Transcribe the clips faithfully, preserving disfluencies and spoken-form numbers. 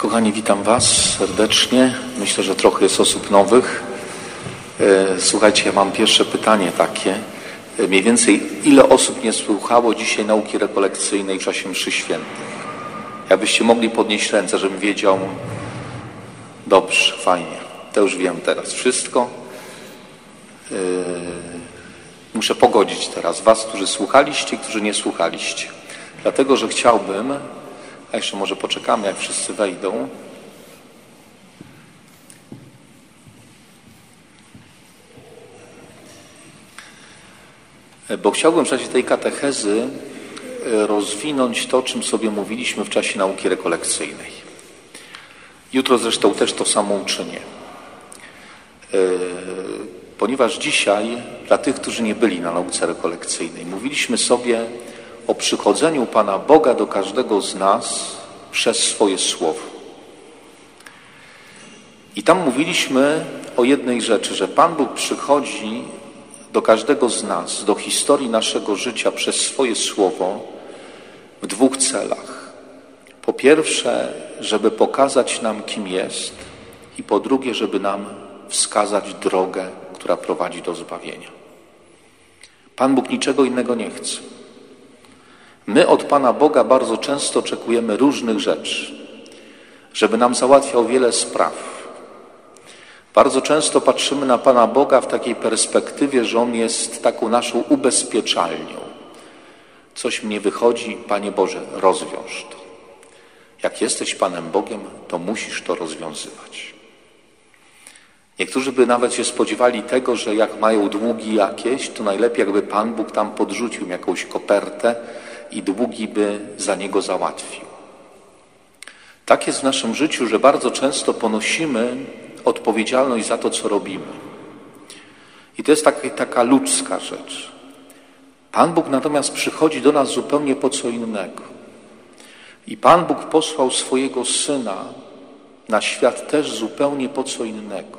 Kochani, witam Was serdecznie. Myślę, że trochę jest osób nowych. Słuchajcie, ja mam pierwsze pytanie takie. Mniej więcej ile osób nie słuchało dzisiaj nauki rekolekcyjnej w czasie mszy świętych? Jakbyście mogli podnieść ręce, żebym wiedział. Dobrze, fajnie. To już wiem teraz wszystko. Muszę pogodzić teraz Was, którzy słuchaliście i którzy nie słuchaliście. Dlatego, że chciałbym, a jeszcze może poczekamy, jak wszyscy wejdą. Bo chciałbym w czasie tej katechezy rozwinąć to, czym sobie mówiliśmy w czasie nauki rekolekcyjnej. Jutro zresztą też to samo uczynię. Ponieważ dzisiaj, dla tych, którzy nie byli na nauce rekolekcyjnej, mówiliśmy sobie o przychodzeniu Pana Boga do każdego z nas przez swoje słowo. I tam mówiliśmy o jednej rzeczy, że Pan Bóg przychodzi do każdego z nas, do historii naszego życia przez swoje słowo w dwóch celach. Po pierwsze, żeby pokazać nam, kim jest, i po drugie, żeby nam wskazać drogę, która prowadzi do zbawienia. Pan Bóg niczego innego nie chce. My od Pana Boga bardzo często oczekujemy różnych rzeczy, żeby nam załatwiał wiele spraw. Bardzo często patrzymy na Pana Boga w takiej perspektywie, że On jest taką naszą ubezpieczalnią. Coś mnie wychodzi, Panie Boże, rozwiąż to. Jak jesteś Panem Bogiem, to musisz to rozwiązywać. Niektórzy by nawet się spodziewali tego, że jak mają długi jakieś, to najlepiej jakby Pan Bóg tam podrzucił jakąś kopertę i długi by za niego załatwił. Tak jest w naszym życiu, że bardzo często ponosimy odpowiedzialność za to, co robimy. I to jest taka, taka ludzka rzecz. Pan Bóg natomiast przychodzi do nas zupełnie po co innego. I Pan Bóg posłał swojego Syna na świat też zupełnie po co innego.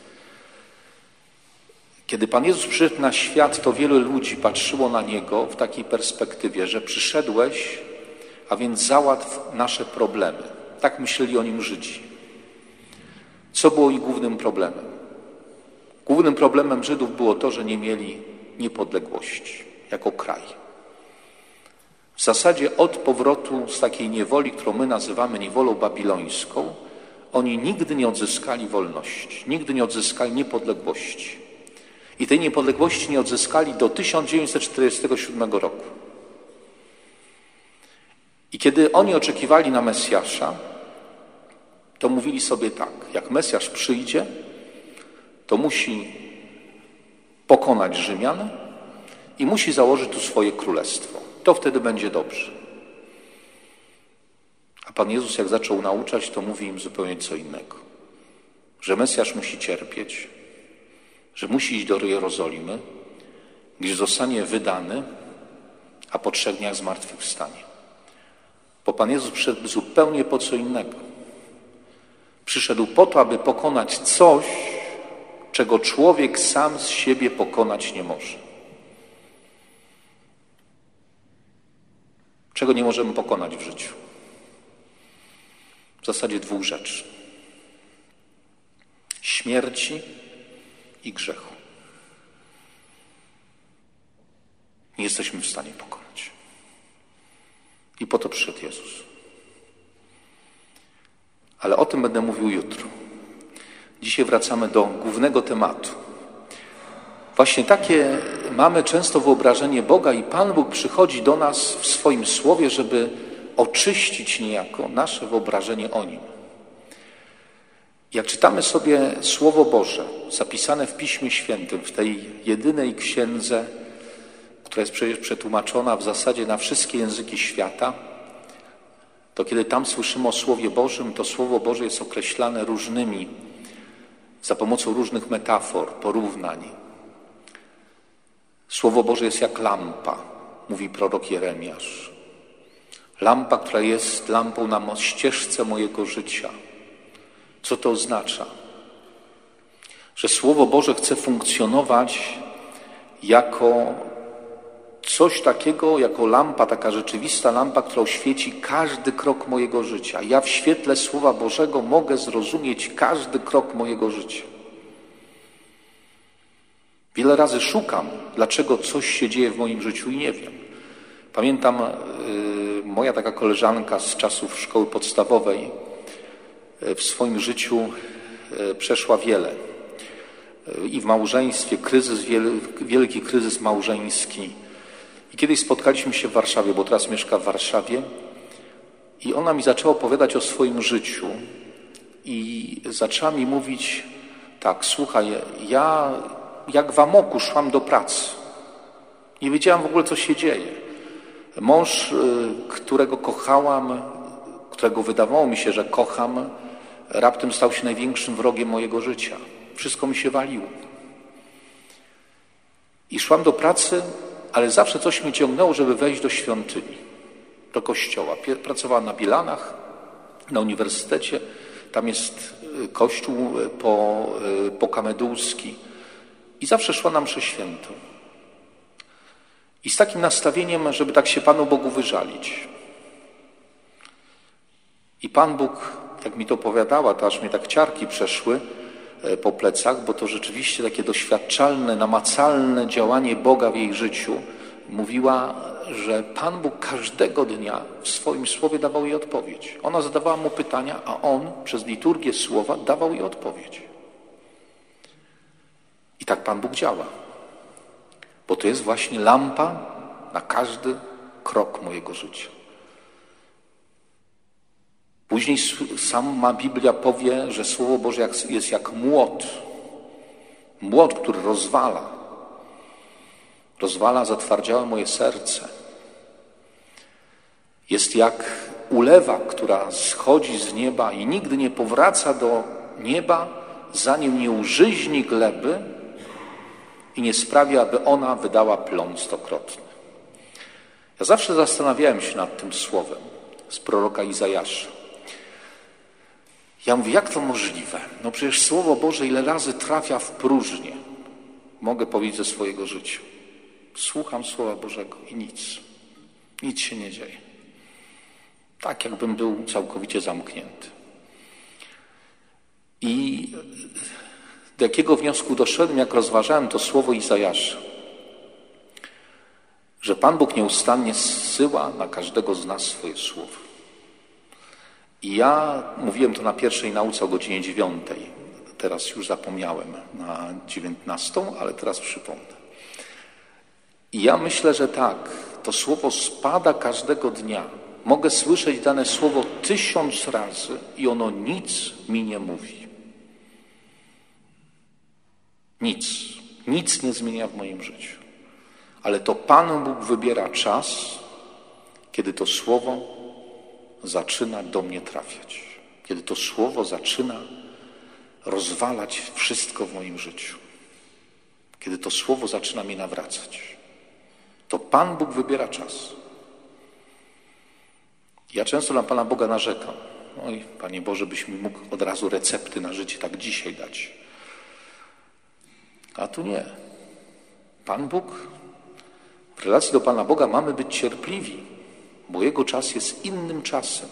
Kiedy Pan Jezus przyszedł na świat, to wielu ludzi patrzyło na Niego w takiej perspektywie, że przyszedłeś, a więc załatw nasze problemy. Tak myśleli o Nim Żydzi. Co było ich głównym problemem? Głównym problemem Żydów było to, że nie mieli niepodległości jako kraj. W zasadzie od powrotu z takiej niewoli, którą my nazywamy niewolą babilońską, oni nigdy nie odzyskali wolności, nigdy nie odzyskali niepodległości. I tej niepodległości nie odzyskali do tysiąc dziewięćset czterdziestego siódmego roku. I kiedy oni oczekiwali na Mesjasza, to mówili sobie tak, jak Mesjasz przyjdzie, to musi pokonać Rzymian i musi założyć tu swoje królestwo. To wtedy będzie dobrze. A Pan Jezus, jak zaczął nauczać, to mówi im zupełnie co innego. Że Mesjasz musi cierpieć, że musi iść do Jerozolimy, gdzie zostanie wydany, a po trzech dniach zmartwychwstanie. Bo Pan Jezus przyszedł zupełnie po co innego. Przyszedł po to, aby pokonać coś, czego człowiek sam z siebie pokonać nie może. Czego nie możemy pokonać w życiu? W zasadzie dwóch rzeczy. Śmierci i grzechu. Nie jesteśmy w stanie pokonać. I po to przyszedł Jezus. Ale o tym będę mówił jutro. Dzisiaj wracamy do głównego tematu. Właśnie takie mamy często wyobrażenie Boga i Pan Bóg przychodzi do nas w swoim słowie, żeby oczyścić niejako nasze wyobrażenie o Nim. Jak czytamy sobie Słowo Boże zapisane w Piśmie Świętym, w tej jedynej księdze, która jest przecież przetłumaczona w zasadzie na wszystkie języki świata, to kiedy tam słyszymy o Słowie Bożym, to Słowo Boże jest określane różnymi, za pomocą różnych metafor, porównań. Słowo Boże jest jak lampa, mówi prorok Jeremiasz. Lampa, która jest lampą na ścieżce mojego życia. Co to oznacza? Że Słowo Boże chce funkcjonować jako coś takiego jako lampa, taka rzeczywista lampa, która oświeci każdy krok mojego życia. Ja w świetle Słowa Bożego mogę zrozumieć każdy krok mojego życia. Wiele razy szukam, dlaczego coś się dzieje w moim życiu i nie wiem. Pamiętam, yy, moja taka koleżanka z czasów szkoły podstawowej yy, w swoim życiu yy, przeszła wiele. Yy, I w małżeństwie kryzys, wielki, wielki kryzys małżeński. I kiedyś spotkaliśmy się w Warszawie, bo teraz mieszka w Warszawie. I ona mi zaczęła opowiadać o swoim życiu. I zaczęła mi mówić tak, słuchaj, ja jak w amoku szłam do pracy. Nie wiedziałam w ogóle, co się dzieje. Mąż, którego kochałam, którego wydawało mi się, że kocham, raptem stał się największym wrogiem mojego życia. Wszystko mi się waliło. I szłam do pracy, ale zawsze coś mnie ciągnęło, żeby wejść do świątyni, do kościoła. Pracowałam na Bielanach, na uniwersytecie. Tam jest kościół po, po Kamedulski. I zawsze szła na mszę świętą. I z takim nastawieniem, żeby tak się Panu Bogu wyżalić. I Pan Bóg, jak mi to opowiadała, to aż mnie tak ciarki przeszły po plecach, bo to rzeczywiście takie doświadczalne, namacalne działanie Boga w jej życiu. Mówiła, że Pan Bóg każdego dnia w swoim słowie dawał jej odpowiedź. Ona zadawała mu pytania, a on przez liturgię słowa dawał jej odpowiedź. I tak Pan Bóg działa. Bo to jest właśnie lampa na każdy krok mojego życia. Później sama Biblia powie, że Słowo Boże jest jak młot. Młot, który rozwala. Rozwala zatwardziałe moje serce. Jest jak ulewa, która schodzi z nieba i nigdy nie powraca do nieba, zanim nie użyźni gleby i nie sprawi, aby ona wydała plon stokrotny. Ja zawsze zastanawiałem się nad tym słowem z proroka Izajasza. Ja mówię, jak to możliwe? No przecież Słowo Boże ile razy trafia w próżnię. Mogę powiedzieć ze swojego życia. Słucham Słowa Bożego i nic. Nic się nie dzieje. Tak jakbym był całkowicie zamknięty. I do jakiego wniosku doszedłem, jak rozważałem to słowo Izajasza? Że Pan Bóg nieustannie zsyła na każdego z nas swoje słowo. I ja mówiłem to na pierwszej nauce o godzinie dziewiątej. Teraz już zapomniałem na dziewiętnastą, ale teraz przypomnę. I ja myślę, że tak, to słowo spada każdego dnia. Mogę słyszeć dane słowo tysiąc razy i ono nic mi nie mówi. Nic. Nic nie zmienia w moim życiu. Ale to Pan Bóg wybiera czas, kiedy to słowo zaczyna do mnie trafiać. Kiedy to słowo zaczyna rozwalać wszystko w moim życiu. Kiedy to słowo zaczyna mnie nawracać. To Pan Bóg wybiera czas. Ja często na Pana Boga narzekam. Oj, Panie Boże, byś mi mógł od razu recepty na życie tak dzisiaj dać. A tu nie. Pan Bóg, w relacji do Pana Boga mamy być cierpliwi, bo Jego czas jest innym czasem.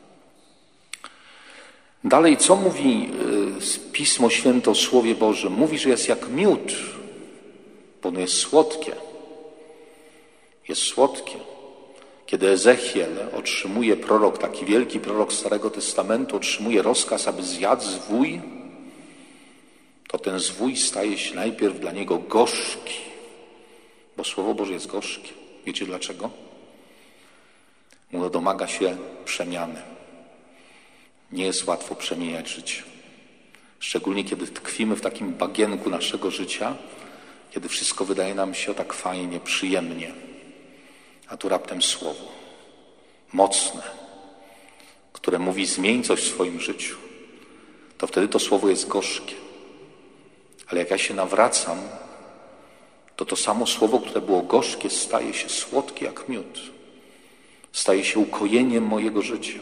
Dalej, co mówi Pismo Święte o Słowie Bożym? Mówi, że jest jak miód, bo ono jest słodkie. Jest słodkie. Kiedy Ezechiel otrzymuje, prorok, taki wielki prorok Starego Testamentu, otrzymuje rozkaz, aby zjadł zwój, to ten zwój staje się najpierw dla niego gorzki, bo Słowo Boże jest gorzkie. Wiecie dlaczego? Ono domaga się przemiany. Nie jest łatwo przemieniać życie. Szczególnie kiedy tkwimy w takim bagienku naszego życia, kiedy wszystko wydaje nam się tak fajnie, przyjemnie. A tu raptem słowo, mocne, które mówi zmień coś w swoim życiu, to wtedy to słowo jest gorzkie. Ale jak ja się nawracam, to to samo słowo, które było gorzkie, staje się słodkie jak miód. Staje się ukojeniem mojego życia.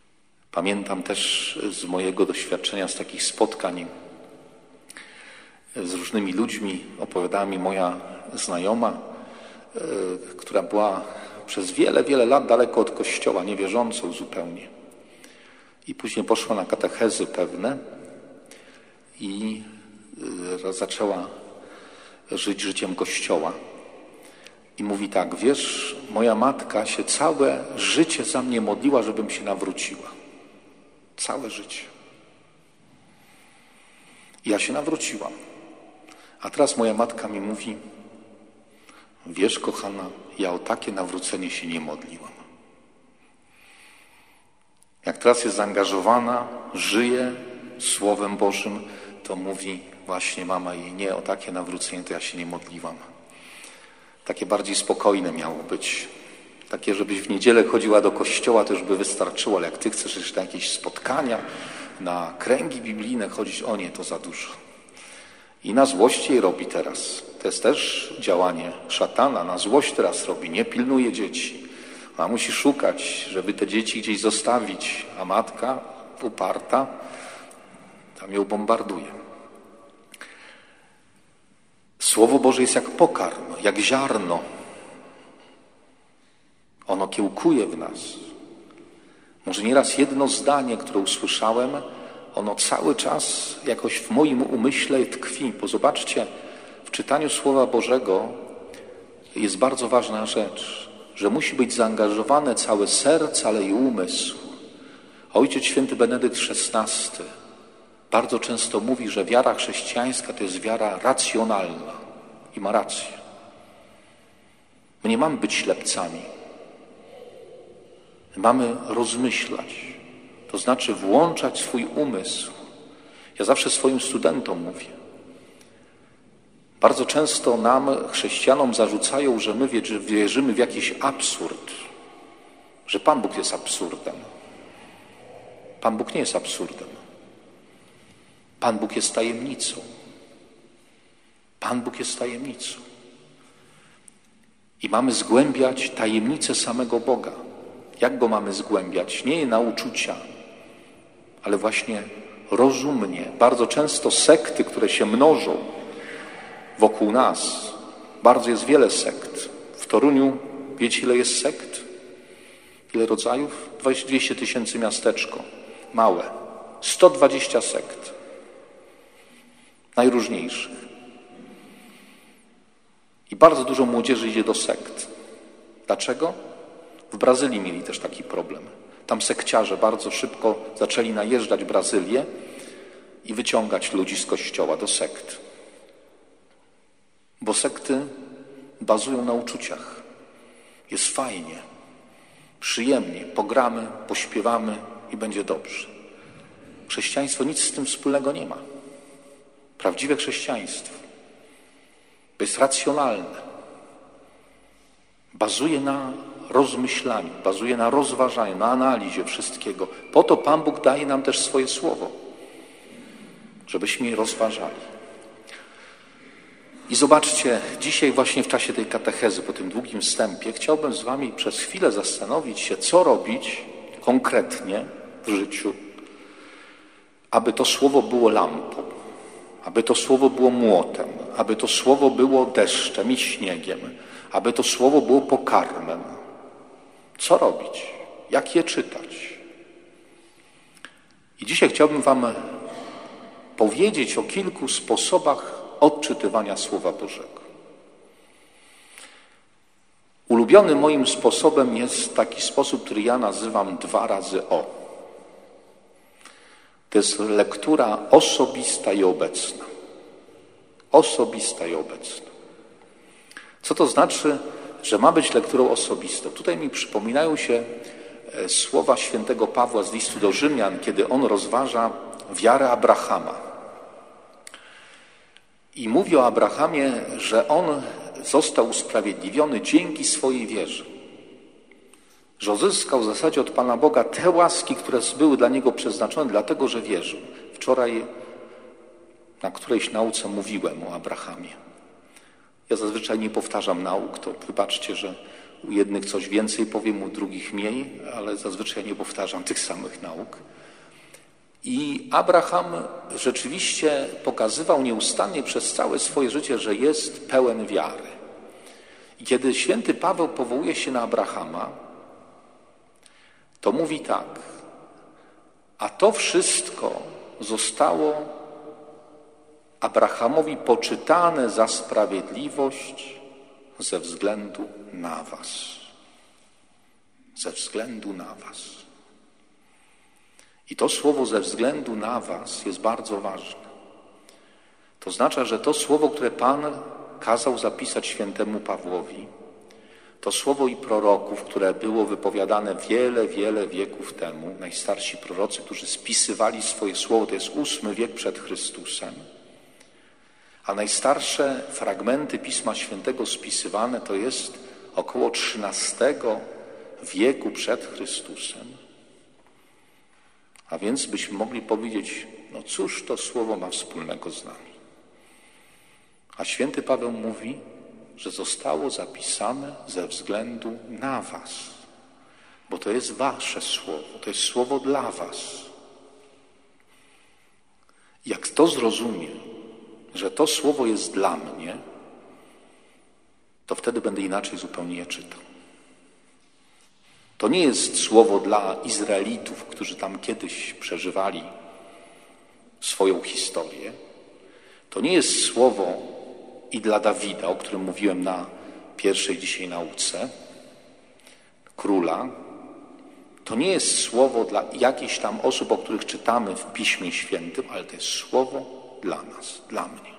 Pamiętam też z mojego doświadczenia, z takich spotkań, z różnymi ludźmi. Opowiadała mi moja znajoma, która była przez wiele, wiele lat daleko od Kościoła, niewierzącą zupełnie. I później poszła na katechezy pewne i zaczęła żyć życiem Kościoła. I mówi tak: wiesz, moja matka się całe życie za mnie modliła, żebym się nawróciła. Całe życie. I ja się nawróciłam. A teraz moja matka mi mówi: wiesz, kochana, ja o takie nawrócenie się nie modliłam. Jak teraz jest zaangażowana, żyje Słowem Bożym, to mówi właśnie mama jej: nie, o takie nawrócenie to ja się nie modliłam. Takie bardziej spokojne miało być. Takie, żebyś w niedzielę chodziła do kościoła, to już by wystarczyło, ale jak ty chcesz jeszcze na jakieś spotkania, na kręgi biblijne chodzić, o nie, to za dużo. I na złość jej robi teraz. To jest też działanie szatana. Na złość teraz robi. Nie pilnuje dzieci. A musi szukać, żeby te dzieci gdzieś zostawić. A matka uparta tam ją bombarduje. Słowo Boże jest jak pokarm, jak ziarno. Ono kiełkuje w nas. Może nieraz jedno zdanie, które usłyszałem, ono cały czas jakoś w moim umyśle tkwi. Bo zobaczcie, w czytaniu Słowa Bożego jest bardzo ważna rzecz, że musi być zaangażowane całe serce, ale i umysł. Ojciec Święty Benedykt szesnasty bardzo często mówi, że wiara chrześcijańska to jest wiara racjonalna. I ma rację. My nie mamy być ślepcami. My mamy rozmyślać. To znaczy włączać swój umysł. Ja zawsze swoim studentom mówię. Bardzo często nam, chrześcijanom, zarzucają, że my wierzymy w jakiś absurd. Że Pan Bóg jest absurdem. Pan Bóg nie jest absurdem. Pan Bóg jest tajemnicą. Pan Bóg jest tajemnicą. I mamy zgłębiać tajemnicę samego Boga. Jak Go mamy zgłębiać? Nie na uczucia, ale właśnie rozumnie. Bardzo często sekty, które się mnożą wokół nas, bardzo jest wiele sekt. W Toruniu wiecie, ile jest sekt? Ile rodzajów? dwieście tysięcy miasteczko. Małe. sto dwadzieścia sekt. Najróżniejszych. I bardzo dużo młodzieży idzie do sekt. Dlaczego? W Brazylii mieli też taki problem. Tam sekciarze bardzo szybko zaczęli najeżdżać Brazylię i wyciągać ludzi z kościoła do sekt. Bo sekty bazują na uczuciach. Jest fajnie, przyjemnie, pogramy, pośpiewamy i będzie dobrze. Chrześcijaństwo nic z tym wspólnego nie ma. Prawdziwe chrześcijaństwo jest racjonalne. Bazuje na rozmyślaniu, bazuje na rozważaniu, na analizie wszystkiego. Po to Pan Bóg daje nam też swoje słowo, żebyśmy je rozważali. I zobaczcie, dzisiaj właśnie w czasie tej katechezy, po tym długim wstępie, chciałbym z wami przez chwilę zastanowić się, co robić konkretnie w życiu, aby to słowo było lampą, aby to słowo było młotem, aby to słowo było deszczem i śniegiem, aby to słowo było pokarmem. Co robić? Jak je czytać? I dzisiaj chciałbym wam powiedzieć o kilku sposobach odczytywania Słowa Bożego. Ulubionym moim sposobem jest taki sposób, który ja nazywam dwa razy o. To jest lektura osobista i obecna. Osobista i obecna. Co to znaczy, że ma być lekturą osobistą? Tutaj mi przypominają się słowa świętego Pawła z listu do Rzymian, kiedy on rozważa wiarę Abrahama. I mówi o Abrahamie, że on został usprawiedliwiony dzięki swojej wierze. Że uzyskał w zasadzie od Pana Boga te łaski, które były dla niego przeznaczone, dlatego że wierzył. Wczoraj na którejś nauce mówiłem o Abrahamie. Ja zazwyczaj nie powtarzam nauk, to wybaczcie, że u jednych coś więcej powiem, u drugich mniej, ale zazwyczaj nie powtarzam tych samych nauk. I Abraham rzeczywiście pokazywał nieustannie przez całe swoje życie, że jest pełen wiary. I kiedy święty Paweł powołuje się na Abrahama, to mówi tak: a to wszystko zostało Abrahamowi poczytane za sprawiedliwość ze względu na was. Ze względu na was. I to słowo ze względu na was jest bardzo ważne. To oznacza, że to słowo, które Pan kazał zapisać świętemu Pawłowi, to słowo i proroków, które było wypowiadane wiele, wiele wieków temu, najstarsi prorocy, którzy spisywali swoje słowo, to jest ósmy wiek przed Chrystusem, a najstarsze fragmenty Pisma Świętego spisywane to jest około trzynastego wieku przed Chrystusem. A więc byśmy mogli powiedzieć, no cóż to słowo ma wspólnego z nami? A święty Paweł mówi, że zostało zapisane ze względu na was, bo to jest wasze słowo, to jest słowo dla was. Jak to zrozumiem, że to słowo jest dla mnie, to wtedy będę inaczej zupełnie je czytał. To nie jest słowo dla Izraelitów, którzy tam kiedyś przeżywali swoją historię. To nie jest słowo i dla Dawida, o którym mówiłem na pierwszej dzisiaj nauce, króla. To nie jest słowo dla jakichś tam osób, o których czytamy w Piśmie Świętym, ale to jest słowo dla nas, dla mnie.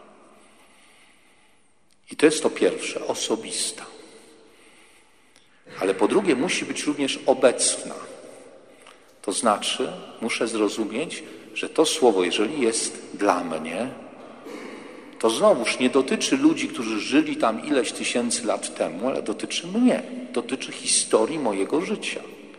I to jest to pierwsze, osobista. Ale po drugie musi być również obecna. To znaczy, muszę zrozumieć, że to słowo, jeżeli jest dla mnie, to znowuż nie dotyczy ludzi, którzy żyli tam ileś tysięcy lat temu, ale dotyczy mnie, dotyczy historii mojego życia.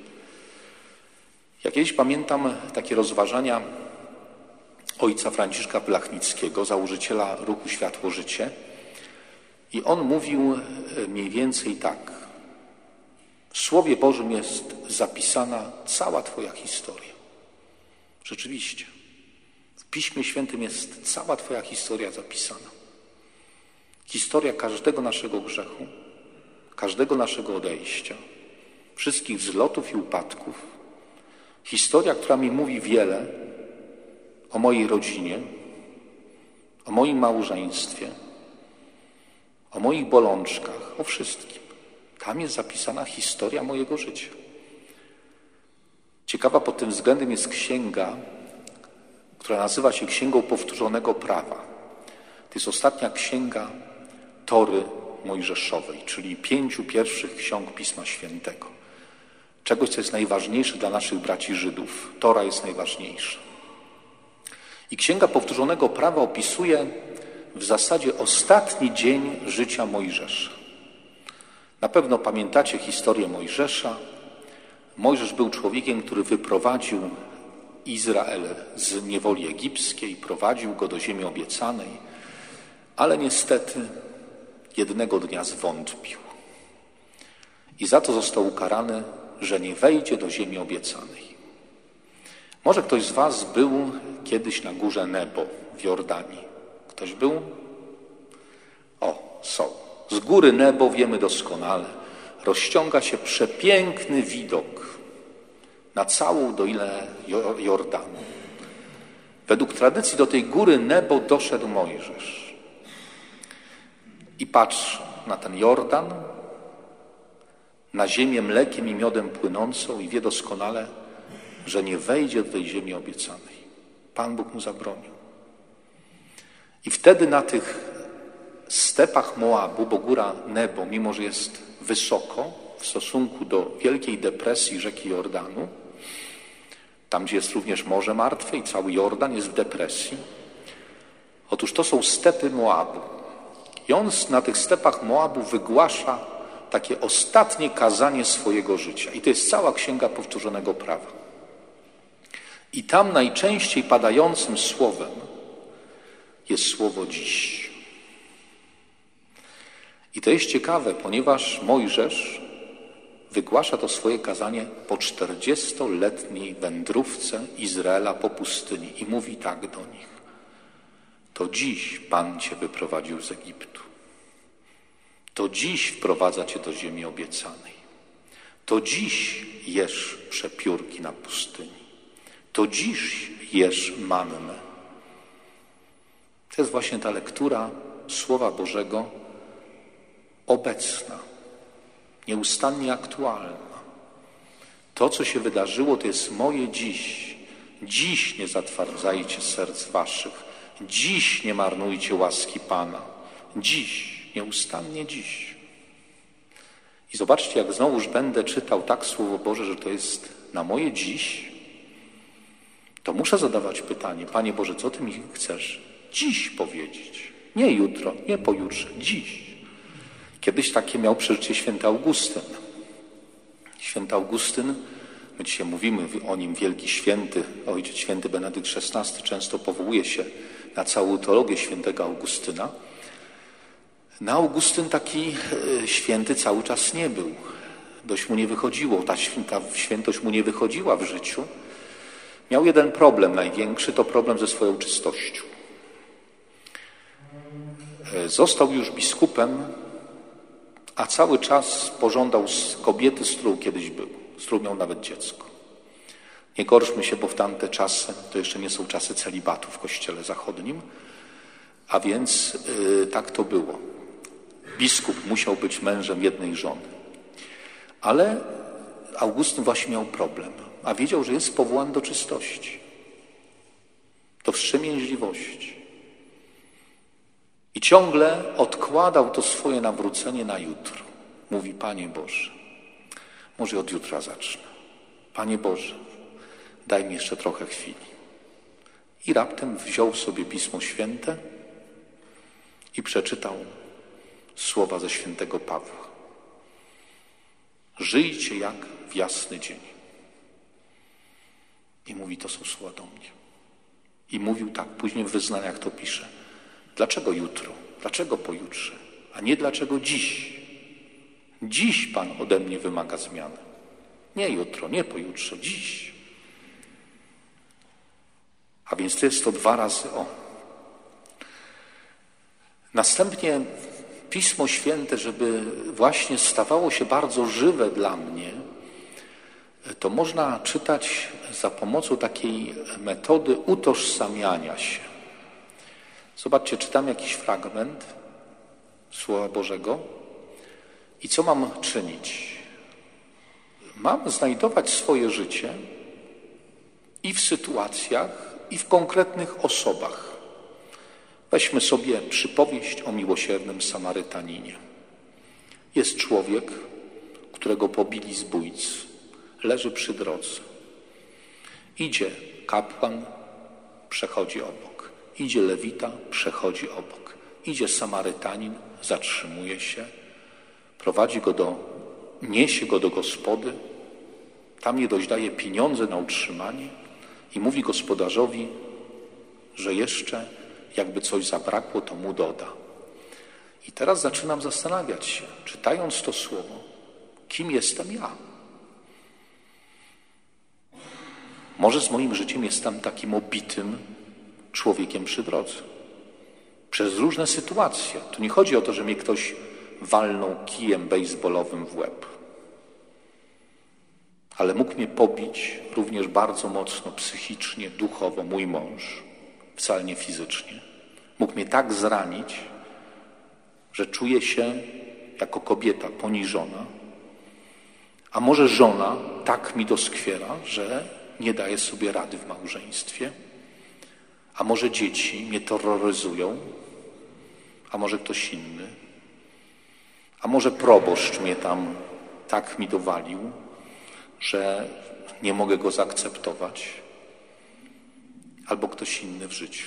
Ja kiedyś pamiętam takie rozważania ojca Franciszka Blachnickiego, założyciela ruchu Światło-Życie, i on mówił mniej więcej tak: w Słowie Bożym jest zapisana cała twoja historia. Rzeczywiście. W Piśmie Świętym jest cała twoja historia zapisana. Historia każdego naszego grzechu, każdego naszego odejścia, wszystkich wzlotów i upadków. Historia, która mi mówi wiele o mojej rodzinie, o moim małżeństwie, o moich bolączkach, o wszystkim. Tam jest zapisana historia mojego życia. Ciekawa pod tym względem jest księga, która nazywa się Księgą Powtórzonego Prawa. To jest ostatnia księga Tory Mojżeszowej, czyli pięciu pierwszych ksiąg Pisma Świętego. Czegoś, co jest najważniejsze dla naszych braci Żydów. Tora jest najważniejsza. I Księga Powtórzonego Prawa opisuje w zasadzie ostatni dzień życia Mojżesza. Na pewno pamiętacie historię Mojżesza. Mojżesz był człowiekiem, który wyprowadził Izrael z niewoli egipskiej, prowadził go do ziemi obiecanej, ale niestety jednego dnia zwątpił. I za to został ukarany, że nie wejdzie do ziemi obiecanej. Może ktoś z was był kiedyś na górze Nebo w Jordanii. Ktoś był? O, są. Z góry Nebo wiemy doskonale, rozciąga się przepiękny widok na całą dolinę Jordanu. Według tradycji do tej góry Nebo doszedł Mojżesz. I patrzy na ten Jordan, na ziemię mlekiem i miodem płynącą i wie doskonale, że nie wejdzie do tej ziemi obiecanej. Pan Bóg mu zabronił. I wtedy na tych stepach Moabu, bo góra Nebo, mimo że jest wysoko w stosunku do wielkiej depresji rzeki Jordanu, tam gdzie jest również Morze Martwe i cały Jordan jest w depresji. Otóż to są stepy Moabu. I on na tych stepach Moabu wygłasza takie ostatnie kazanie swojego życia. I to jest cała Księga Powtórzonego Prawa. I tam najczęściej padającym słowem jest słowo dziś. I to jest ciekawe, ponieważ Mojżesz wygłasza to swoje kazanie po czterdziestoletniej wędrówce Izraela po pustyni i mówi tak do nich: to dziś Pan cię wyprowadził z Egiptu. To dziś wprowadza cię do ziemi obiecanej. To dziś jesz przepiórki na pustyni. To dziś jesz mannę. To jest właśnie ta lektura Słowa Bożego obecna, nieustannie aktualna. To, co się wydarzyło, to jest moje dziś. Dziś nie zatwardzajcie serc waszych. Dziś nie marnujcie łaski Pana. Dziś, nieustannie dziś. I zobaczcie, jak znowuż będę czytał tak Słowo Boże, że to jest na moje dziś, to muszę zadawać pytanie: Panie Boże, co Ty mi chcesz dziś powiedzieć? Nie jutro, nie pojutrze, dziś. Kiedyś takie miał przeżycie święty Augustyn. Święty Augustyn, my dzisiaj mówimy o nim wielki święty, ojciec święty Benedykt szesnasty często powołuje się na całą teologię świętego Augustyna. Na Augustyn taki święty cały czas nie był. Dość mu nie wychodziło, ta świętość mu nie wychodziła w życiu. Miał jeden problem największy, to problem ze swoją czystością. Został już biskupem, a cały czas pożądał z kobiety, z którą kiedyś był, z którą miał nawet dziecko. Nie gorszmy się, bo w tamte czasy, to jeszcze nie są czasy celibatu w Kościele Zachodnim, a więc yy, tak to było. Biskup musiał być mężem jednej żony. Ale Augustyn właśnie miał problem, a wiedział, że jest powołany do czystości, do wstrzemięźliwości. I ciągle odkładał to swoje nawrócenie na jutro. Mówi: Panie Boże, może od jutra zacznę. Panie Boże, daj mi jeszcze trochę chwili. I raptem wziął sobie Pismo Święte i przeczytał słowa ze świętego Pawła. Żyjcie jak w jasny dzień. I mówi: to są słowa do mnie. I mówił tak, później w wyznaniach to pisze: dlaczego jutro? Dlaczego pojutrze? A nie dlaczego dziś? Dziś Pan ode mnie wymaga zmiany. Nie jutro, nie pojutrze, dziś. A więc to jest to dwa razy o. Następnie Pismo Święte, żeby właśnie stawało się bardzo żywe dla mnie, to można czytać za pomocą takiej metody utożsamiania się. Zobaczcie, czytam jakiś fragment Słowa Bożego i co mam czynić? Mam znajdować swoje życie i w sytuacjach, i w konkretnych osobach. Weźmy sobie przypowieść o miłosiernym Samarytaninie. Jest człowiek, którego pobili zbójcy. Leży przy drodze. Idzie kapłan, przechodzi obok. Idzie lewita, przechodzi obok. Idzie Samarytanin, zatrzymuje się, prowadzi go do, niesie go do gospody, tam nie dość daje pieniądze na utrzymanie i mówi gospodarzowi, że jeszcze jakby coś zabrakło, to mu doda. I teraz zaczynam zastanawiać się, czytając to słowo, kim jestem ja? Może z moim życiem jestem takim obitym człowiekiem przy drodze. Przez różne sytuacje. Tu nie chodzi o to, że mnie ktoś walnął kijem bejsbolowym w łeb. Ale mógł mnie pobić również bardzo mocno psychicznie, duchowo mój mąż, wcale nie fizycznie. Mógł mnie tak zranić, że czuję się jako kobieta poniżona, a może żona tak mi doskwiera, że nie daje sobie rady w małżeństwie, a może dzieci mnie terroryzują, a może ktoś inny, a może proboszcz mnie tam tak mi dowalił, że nie mogę go zaakceptować, albo ktoś inny w życiu.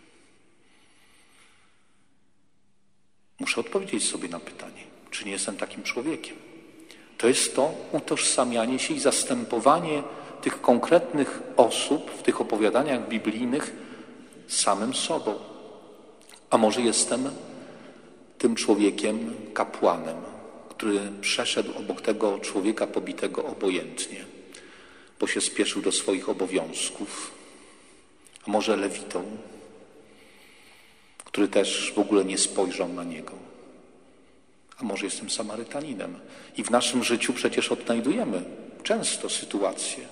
Muszę odpowiedzieć sobie na pytanie, czy nie jestem takim człowiekiem. To jest to utożsamianie się i zastępowanie tych konkretnych osób w tych opowiadaniach biblijnych samym sobą. A może jestem tym człowiekiem, kapłanem, który przeszedł obok tego człowieka pobitego obojętnie, bo się spieszył do swoich obowiązków. A może Lewitą, który też w ogóle nie spojrzał na niego. A może jestem Samarytaninem. I w naszym życiu przecież odnajdujemy często sytuacje.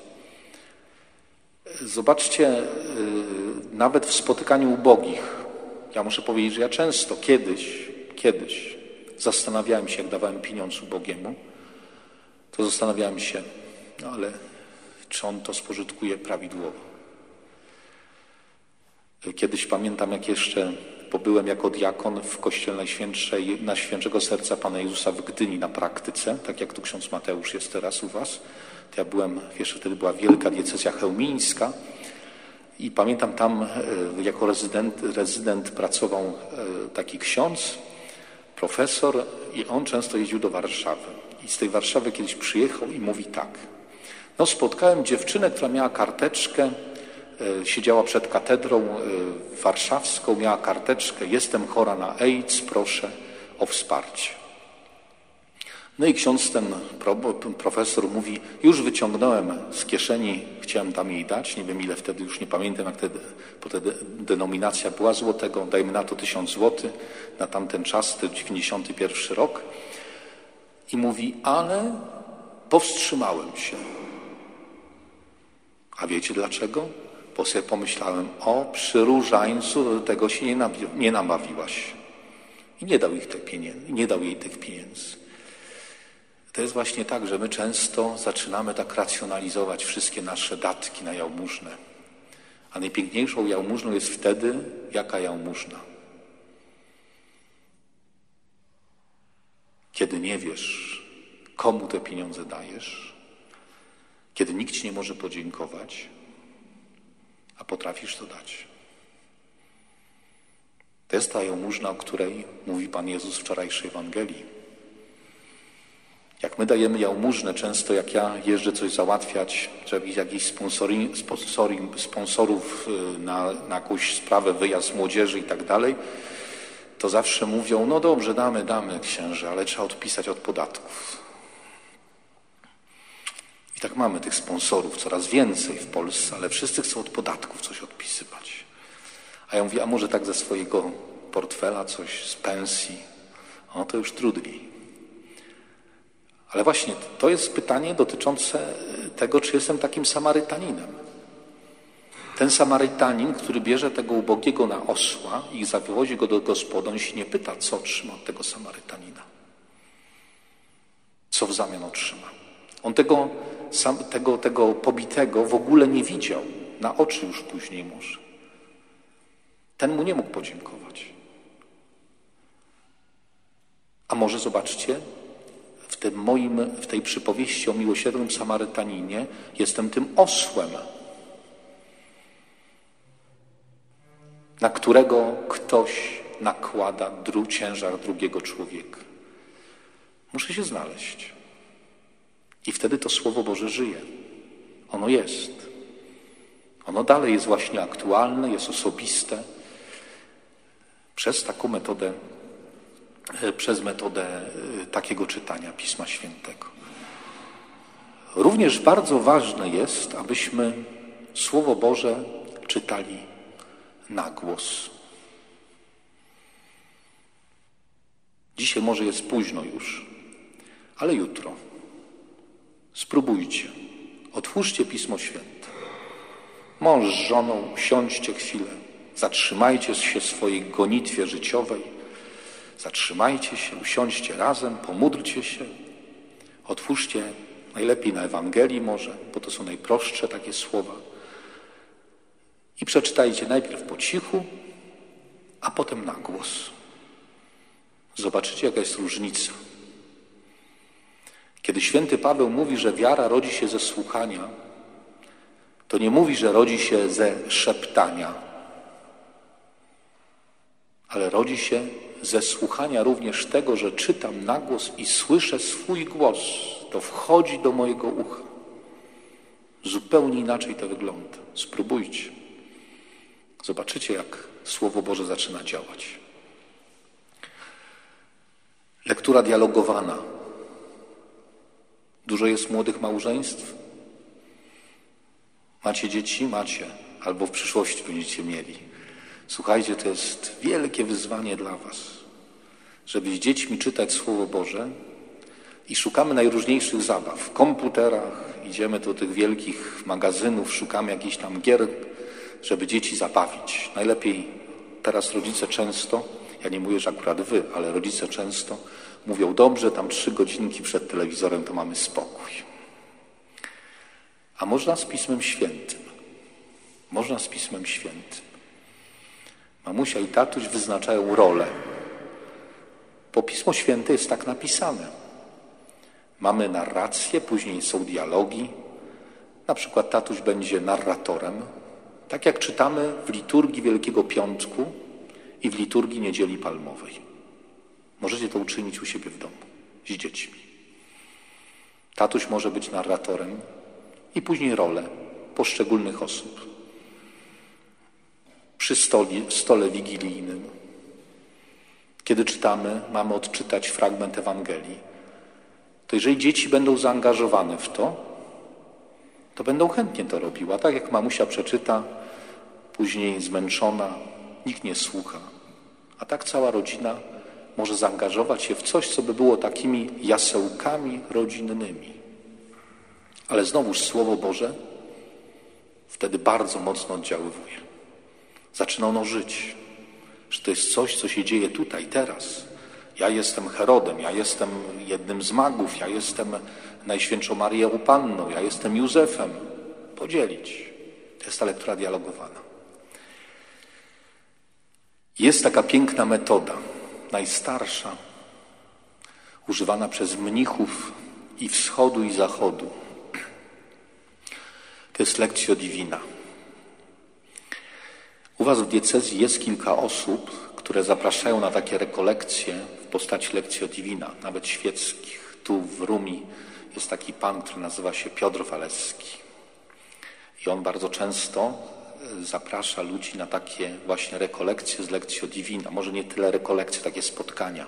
Zobaczcie, nawet w spotykaniu ubogich, ja muszę powiedzieć, że ja często, kiedyś, kiedyś zastanawiałem się, jak dawałem pieniądz ubogiemu, to zastanawiałem się, no ale czy on to spożytkuje prawidłowo. Kiedyś pamiętam, jak jeszcze pobyłem jako diakon w kościele Najświętszej, Najświętszego Serca Pana Jezusa w Gdyni na praktyce, tak jak tu ksiądz Mateusz jest teraz u was. To ja byłem, wiesz, wtedy była wielka diecezja chełmińska i pamiętam tam jako rezydent, rezydent pracował taki ksiądz, profesor i on często jeździł do Warszawy. I z tej Warszawy kiedyś przyjechał i mówi tak. No spotkałem dziewczynę, która miała karteczkę, siedziała przed katedrą warszawską, miała karteczkę, jestem chora na AIDS, proszę o wsparcie. No i ksiądz ten profesor mówi, już wyciągnąłem z kieszeni, chciałem tam jej dać, nie wiem ile wtedy, już nie pamiętam jak wtedy, bo wtedy denominacja była złotego, dajmy na to tysiąc złotych, na tamten czas, to dziewięćdziesiąty pierwszy rok. I mówi, ale powstrzymałem się. A wiecie dlaczego? Bo sobie pomyślałem, o przy różańcu do tego się nie, nabi- nie namawiłaś. I nie dał ich tych pieniędzy, nie dał jej tych pieniędzy. To jest właśnie tak, że my często zaczynamy tak racjonalizować wszystkie nasze datki na jałmużnę. A najpiękniejszą jałmużną jest wtedy, jaka jałmużna? Kiedy nie wiesz, komu te pieniądze dajesz, kiedy nikt ci nie może podziękować, a potrafisz to dać. To jest ta jałmużna, o której mówi Pan Jezus w wczorajszej Ewangelii. Jak my dajemy jałmużnę, często jak ja jeżdżę coś załatwiać, czy jakiś sponsoring, sponsoring, sponsorów na, na jakąś sprawę, wyjazd młodzieży i tak dalej, to zawsze mówią, no dobrze, damy, damy księże, ale trzeba odpisać od podatków. I tak mamy tych sponsorów coraz więcej w Polsce, ale wszyscy chcą od podatków coś odpisywać. A ja mówię, a może tak ze swojego portfela coś, z pensji? No to już trudniej. Ale właśnie to jest pytanie dotyczące tego, czy jestem takim Samarytaninem. Ten Samarytanin, który bierze tego ubogiego na osła i zawozi go do gospody, on się nie pyta, co otrzyma od tego Samarytanina. Co w zamian otrzyma. On tego, sam, tego, tego pobitego w ogóle nie widział. Na oczy już później może. Ten mu nie mógł podziękować. A może zobaczcie, w tym moim, w tej przypowieści o miłosiernym Samarytaninie jestem tym osłem, na którego ktoś nakłada dru, ciężar drugiego człowieka. Muszę się znaleźć. I wtedy to Słowo Boże żyje. Ono jest. Ono dalej jest właśnie aktualne, jest osobiste. Przez taką metodę, przez metodę takiego czytania Pisma Świętego. Również bardzo ważne jest, abyśmy Słowo Boże czytali na głos. Dzisiaj może jest późno już, ale jutro spróbujcie. Otwórzcie Pismo Święte. Mąż z żoną, usiądźcie chwilę. Zatrzymajcie się w swojej gonitwie życiowej. Zatrzymajcie się, usiądźcie razem, pomódlcie się. Otwórzcie najlepiej na Ewangelii może, bo to są najprostsze takie słowa. I przeczytajcie najpierw po cichu, a potem na głos. Zobaczycie, jaka jest różnica. Kiedy święty Paweł mówi, że wiara rodzi się ze słuchania, to nie mówi, że rodzi się ze szeptania, ale rodzi się ze słuchania również tego, że czytam na głos i słyszę swój głos. To wchodzi do mojego ucha. Zupełnie inaczej to wygląda. Spróbujcie. Zobaczycie, jak Słowo Boże zaczyna działać. Lektura dialogowana. Dużo jest młodych małżeństw? Macie dzieci? Macie. Albo w przyszłości będziecie mieli. Słuchajcie, to jest wielkie wyzwanie dla was, żeby z dziećmi czytać Słowo Boże i szukamy najróżniejszych zabaw. W komputerach, idziemy do tych wielkich magazynów, szukamy jakichś tam gier, żeby dzieci zabawić. Najlepiej teraz rodzice często, ja nie mówię, że akurat wy, ale rodzice często mówią, dobrze, tam trzy godzinki przed telewizorem to mamy spokój. A można z Pismem Świętym. Można z Pismem Świętym. Mamusia i tatuś wyznaczają rolę. Bo Pismo Święte jest tak napisane. Mamy narrację, później są dialogi. Na przykład tatuś będzie narratorem. Tak jak czytamy w liturgii Wielkiego Piątku i w liturgii Niedzieli Palmowej. Możecie to uczynić u siebie w domu, z dziećmi. Tatuś może być narratorem i później role poszczególnych osób. Przy stole, stole wigilijnym, kiedy czytamy, mamy odczytać fragment Ewangelii, to jeżeli dzieci będą zaangażowane w to, to będą chętnie to robiły. A tak jak mamusia przeczyta, później zmęczona, nikt nie słucha. A tak cała rodzina może zaangażować się w coś, co by było takimi jasełkami rodzinnymi. Ale znowuż Słowo Boże wtedy bardzo mocno oddziaływuje. Zaczyna ono żyć. Że to jest coś, co się dzieje tutaj, teraz. Ja jestem Herodem, ja jestem jednym z magów, ja jestem Najświętszą Marią Panną, ja jestem Józefem. Podzielić. To jest ta lektura dialogowana. Jest taka piękna metoda, najstarsza, używana przez mnichów i wschodu, i zachodu. To jest Lectio Divina. U was w diecezji jest kilka osób, które zapraszają na takie rekolekcje w postaci Lectio Divina, nawet świeckich. Tu w Rumi jest taki pan, który nazywa się Piotr Waleski. I on bardzo często zaprasza ludzi na takie właśnie rekolekcje z Lectio Divina. Może nie tyle rekolekcje, takie spotkania.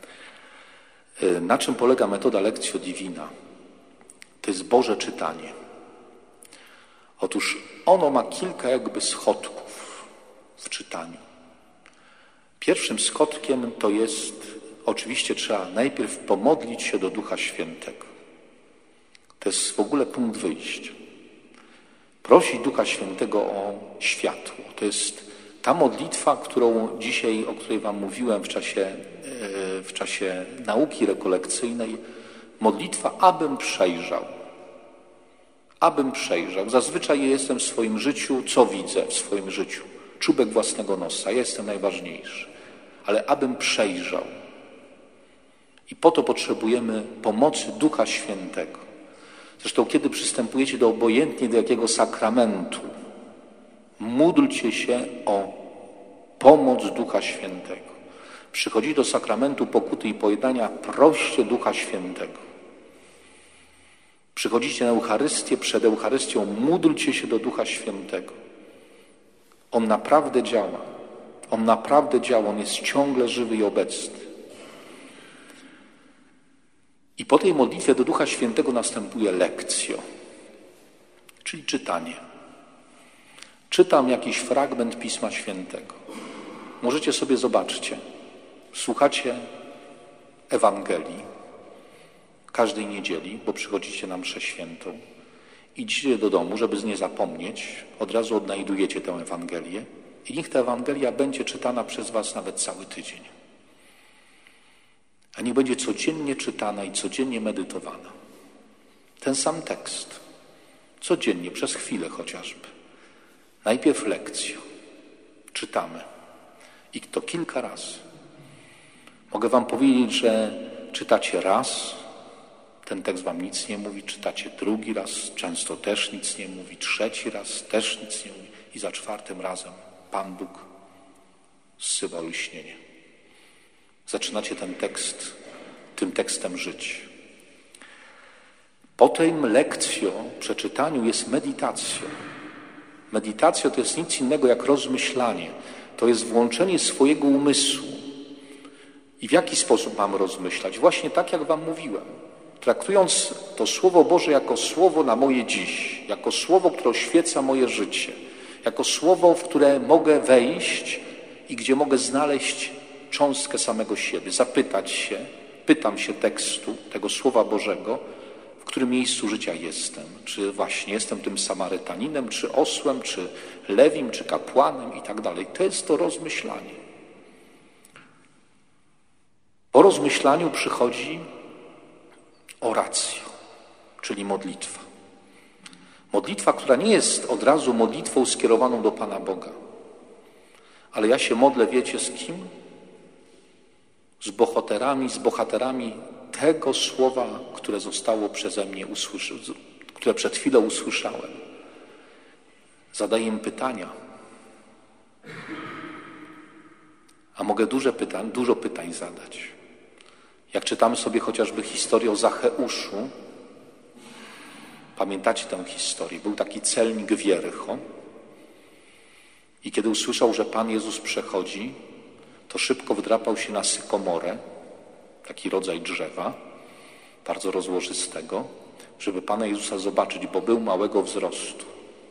Na czym polega metoda Lectio Divina? To jest Boże czytanie. Otóż ono ma kilka jakby schodków w czytaniu. Pierwszym schodkiem to jest, oczywiście trzeba najpierw pomodlić się do Ducha Świętego. To jest w ogóle punkt wyjścia. Prosić Ducha Świętego o światło. To jest ta modlitwa, którą dzisiaj, o której wam mówiłem w czasie, w czasie nauki rekolekcyjnej. Modlitwa, abym przejrzał. Abym przejrzał. Zazwyczaj jestem w swoim życiu, co widzę w swoim życiu? Czubek własnego nosa. Ja jestem najważniejszy. Ale abym przejrzał. I po to potrzebujemy pomocy Ducha Świętego. Zresztą kiedy przystępujecie do obojętnie do jakiego sakramentu, módlcie się o pomoc Ducha Świętego. Przychodzi do sakramentu pokuty i pojednania, proście Ducha Świętego. Przychodzicie na Eucharystię, przed Eucharystią módlcie się do Ducha Świętego. On naprawdę działa. On naprawdę działa. On jest ciągle żywy i obecny. I po tej modlitwie do Ducha Świętego następuje lekcjo, czyli czytanie. Czytam jakiś fragment Pisma Świętego. Możecie sobie, zobaczcie, słuchacie Ewangelii każdej niedzieli, bo przychodzicie na mszę świętą. Idziecie do domu, żeby nie zapomnieć, od razu odnajdujecie tę Ewangelię i niech ta Ewangelia będzie czytana przez was nawet cały tydzień. A niech będzie codziennie czytana i codziennie medytowana. Ten sam tekst. Codziennie, przez chwilę chociażby. Najpierw lekcję. Czytamy. I to kilka razy. Mogę wam powiedzieć, że czytacie raz, ten tekst wam nic nie mówi, czytacie drugi raz, często też nic nie mówi, trzeci raz też nic nie mówi i za czwartym razem Pan Bóg zsyła olśnienie. Zaczynacie ten tekst, tym tekstem żyć. Po tym lekcjo, przeczytaniu jest meditacja. Meditacja to jest nic innego jak rozmyślanie. To jest włączenie swojego umysłu. I w jaki sposób mam rozmyślać? Właśnie tak, jak wam mówiłem. traktując to Słowo Boże jako słowo na moje dziś, jako słowo, które oświeca moje życie, jako słowo, w które mogę wejść i gdzie mogę znaleźć cząstkę samego siebie, zapytać się, pytam się tekstu, tego Słowa Bożego, w którym miejscu życia jestem. Czy właśnie jestem tym Samarytaninem, czy osłem, czy lewim, czy kapłanem i tak dalej. To jest to rozmyślanie. Po rozmyślaniu przychodzi oracja, czyli modlitwa. Modlitwa, która nie jest od razu modlitwą skierowaną do Pana Boga. Ale ja się modlę, wiecie z kim? Z bohaterami, z bohaterami tego słowa, które zostało przeze mnie usłyszane, które przed chwilą usłyszałem. Zadaję im pytania. A mogę dużo pytań, dużo pytań zadać. Jak czytamy sobie chociażby historię o Zacheuszu, pamiętacie tę historię? Był taki celnik w Jericho i kiedy usłyszał, że Pan Jezus przechodzi, to szybko wdrapał się na sykomorę, taki rodzaj drzewa, bardzo rozłożystego, żeby Pana Jezusa zobaczyć, bo był małego wzrostu.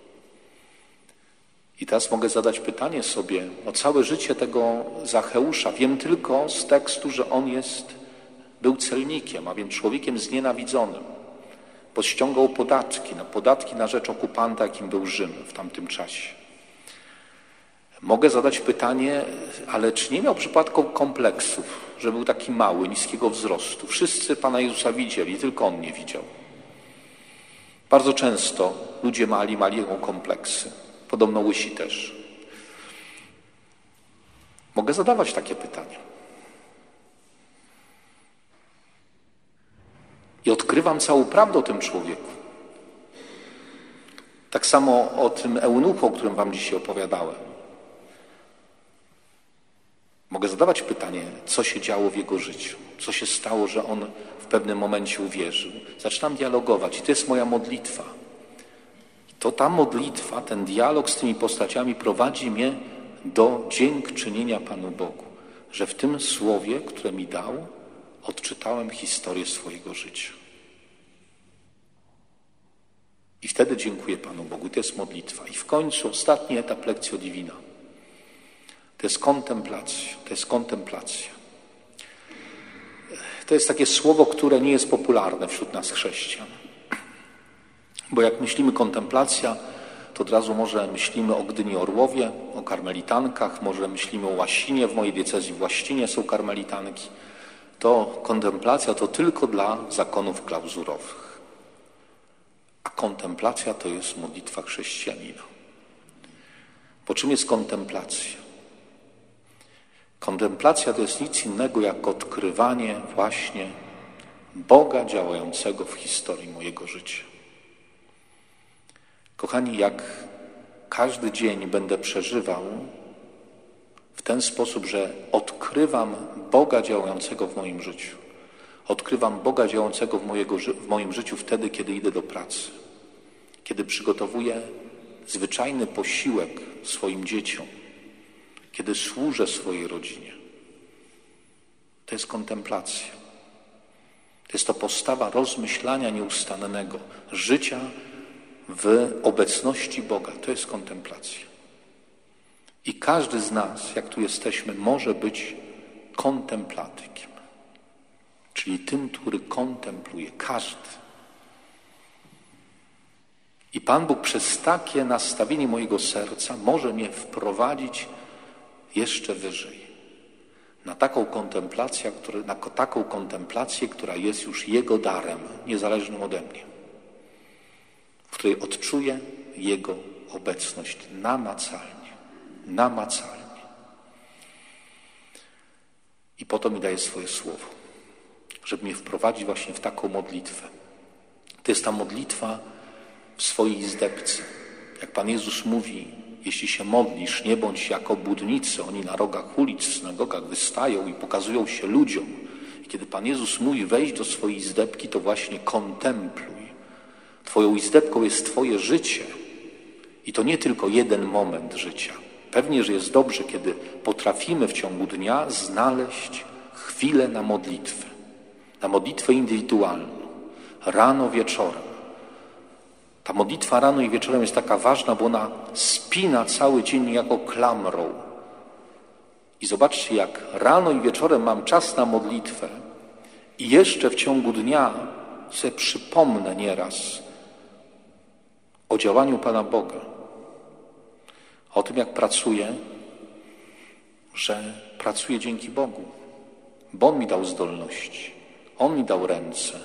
I teraz mogę zadać pytanie sobie o całe życie tego Zacheusza. Wiem tylko z tekstu, że on jest, był celnikiem, a więc człowiekiem znienawidzonym. Bo ściągał podatki, na podatki na rzecz okupanta, jakim był Rzym w tamtym czasie. Mogę zadać pytanie, ale czy nie miał przypadku kompleksów, że był taki mały, niskiego wzrostu? Wszyscy Pana Jezusa widzieli, tylko on nie widział. Bardzo często ludzie mali mali kompleksy. Podobno łysi też. Mogę zadawać takie pytania. I odkrywam całą prawdę o tym człowieku. Tak samo o tym eunuchu, o którym wam dzisiaj opowiadałem. Mogę zadawać pytanie, co się działo w jego życiu, co się stało, że on w pewnym momencie uwierzył. Zaczynam dialogować i to jest moja modlitwa. To ta modlitwa, ten dialog z tymi postaciami prowadzi mnie do dziękczynienia Panu Bogu, że w tym słowie, które mi dał, odczytałem historię swojego życia. I wtedy dziękuję Panu Bogu. To jest modlitwa. I w końcu ostatni etap Lectio Divina. To jest kontemplacja. To jest kontemplacja. To jest takie słowo, które nie jest popularne wśród nas chrześcijan. Bo jak myślimy kontemplacja, to od razu może myślimy o Gdyni Orłowie, o karmelitankach, może myślimy o Łasinie, w mojej diecezji w Łaścinie są karmelitanki. To kontemplacja to tylko dla zakonów klauzurowych. A kontemplacja to jest modlitwa chrześcijanina. Po czym jest kontemplacja? Kontemplacja to jest nic innego jak odkrywanie właśnie Boga działającego w historii mojego życia. Kochani, jak każdy dzień będę przeżywał w ten sposób, że odkrywam Boga działającego w moim życiu. Odkrywam Boga działającego w, mojego, w moim życiu wtedy, kiedy idę do pracy. Kiedy przygotowuję zwyczajny posiłek swoim dzieciom. Kiedy służę swojej rodzinie. To jest kontemplacja. To jest to postawa rozmyślania nieustannego, życia w obecności Boga. To jest kontemplacja. I każdy z nas, jak tu jesteśmy, może być kontemplatykiem. Czyli tym, który kontempluje. Każdy. I Pan Bóg przez takie nastawienie mojego serca może mnie wprowadzić jeszcze wyżej. Na taką kontemplację, na taką kontemplację, która jest już Jego darem, niezależnym ode mnie. W której odczuję Jego obecność namacalnie. Namacalnie. I po to mi daje swoje słowo, żeby mnie wprowadzić właśnie w taką modlitwę. To jest ta modlitwa w swojej izdebce. Jak Pan Jezus mówi, jeśli się modlisz, nie bądź jak obłudnicy, oni na rogach ulic, w synagogach wystają i pokazują się ludziom. I kiedy Pan Jezus mówi, wejdź do swojej izdebki, to właśnie kontempluj. Twoją izdebką jest Twoje życie. I to nie tylko jeden moment życia. Pewnie, że jest dobrze, kiedy potrafimy w ciągu dnia znaleźć chwilę na modlitwę. Na modlitwę indywidualną. rano, wieczorem. Ta modlitwa rano i wieczorem jest taka ważna, bo ona spina cały dzień jako klamrą. I zobaczcie, jak rano i wieczorem mam czas na modlitwę i jeszcze w ciągu dnia sobie przypomnę nieraz o działaniu Pana Boga. O tym, jak pracuję, że pracuję dzięki Bogu. Bo On mi dał zdolności. On mi dał ręce.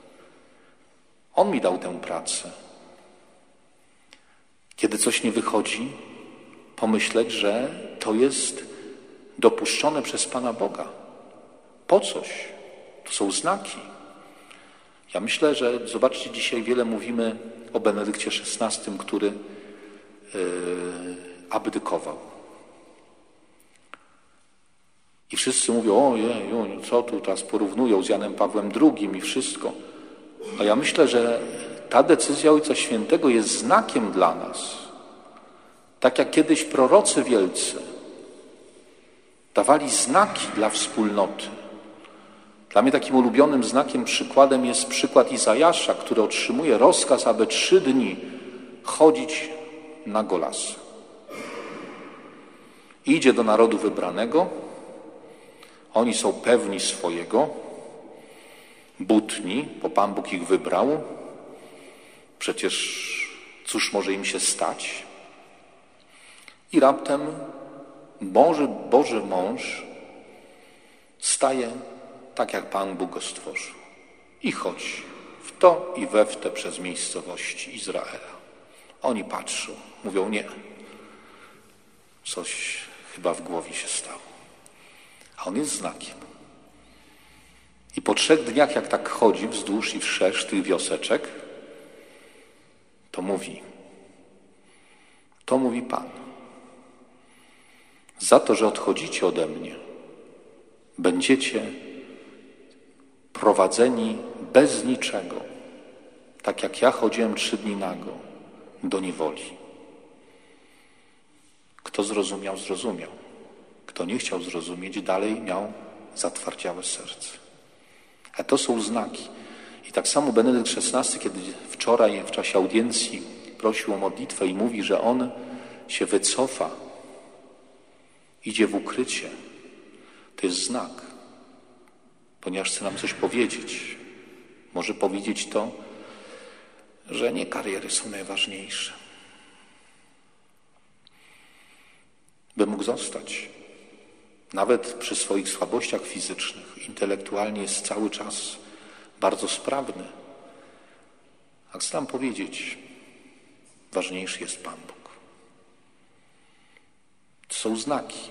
On mi dał tę pracę. Kiedy coś nie wychodzi, pomyśleć, że to jest dopuszczone przez Pana Boga. Po coś. To są znaki. Ja myślę, że zobaczcie, dzisiaj wiele mówimy o Benedykcie szesnastym, który yy, abdykował. I wszyscy mówią, ojej, co tu teraz porównują z Janem Pawłem drugim i wszystko. A ja myślę, że ta decyzja Ojca Świętego jest znakiem dla nas. Tak jak kiedyś prorocy wielcy dawali znaki dla wspólnoty. Dla mnie takim ulubionym znakiem, przykładem jest przykład Izajasza, który otrzymuje rozkaz, aby trzy dni chodzić na golasy. Idzie do narodu wybranego, oni są pewni swojego, butni, bo Pan Bóg ich wybrał. Przecież cóż może im się stać? I raptem Boży, Boży mąż staje tak, jak Pan Bóg go stworzył. I chodzi w to i we w te przez miejscowości Izraela. Oni patrzą, mówią nie. Coś chyba w głowie się stało. A on jest znakiem. I po trzech dniach, jak tak chodzi wzdłuż i wszerz tych wioseczek, to mówi, to mówi Pan. Za to, że odchodzicie ode mnie, będziecie prowadzeni bez niczego, tak jak ja chodziłem trzy dni nago do niewoli. Kto zrozumiał, zrozumiał. Kto nie chciał zrozumieć, dalej miał zatwardziałe serce. A to są znaki. I tak samo Benedykt szesnasty, kiedy wczoraj w czasie audiencji prosił o modlitwę i mówi, że on się wycofa, idzie w ukrycie, to jest znak, ponieważ chce nam coś powiedzieć. Może powiedzieć to, że nie kariery są najważniejsze. By mógł zostać. Nawet przy swoich słabościach fizycznych, intelektualnie jest cały czas bardzo sprawny. A chcę nam powiedzieć, ważniejszy jest Pan Bóg. To są znaki.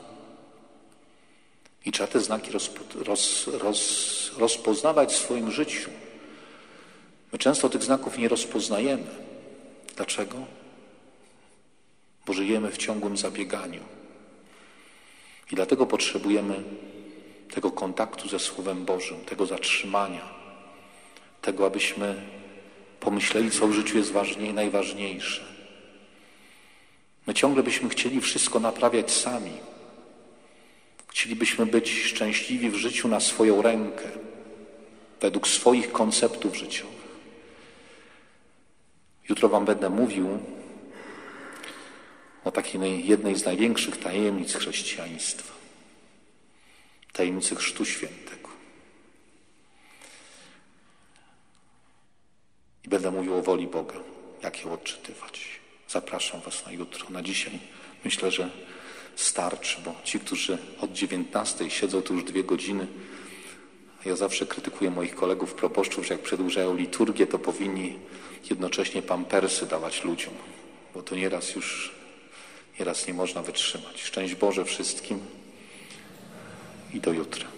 I trzeba te znaki rozpo, roz, roz, rozpoznawać w swoim życiu. My często tych znaków nie rozpoznajemy. Dlaczego? Bo żyjemy w ciągłym zabieganiu. I dlatego potrzebujemy tego kontaktu ze Słowem Bożym, tego zatrzymania, tego, abyśmy pomyśleli, co w życiu jest ważniej, najważniejsze. My ciągle byśmy chcieli wszystko naprawiać sami. Chcielibyśmy być szczęśliwi w życiu na swoją rękę, według swoich konceptów życiowych. Jutro wam będę mówił o takiej jednej z największych tajemnic chrześcijaństwa. Tajemnicy Chrztu Świętego. I będę mówił o woli Boga, jak ją odczytywać. Zapraszam was na jutro. Na dzisiaj myślę, że starczy, bo ci, którzy od dziewiętnastej siedzą tu już dwie godziny, ja zawsze krytykuję moich kolegów proboszczów, że jak przedłużają liturgię, to powinni jednocześnie pampersy dawać ludziom, bo to nieraz już nieraz nie można wytrzymać. Szczęść Boże wszystkim i do jutra.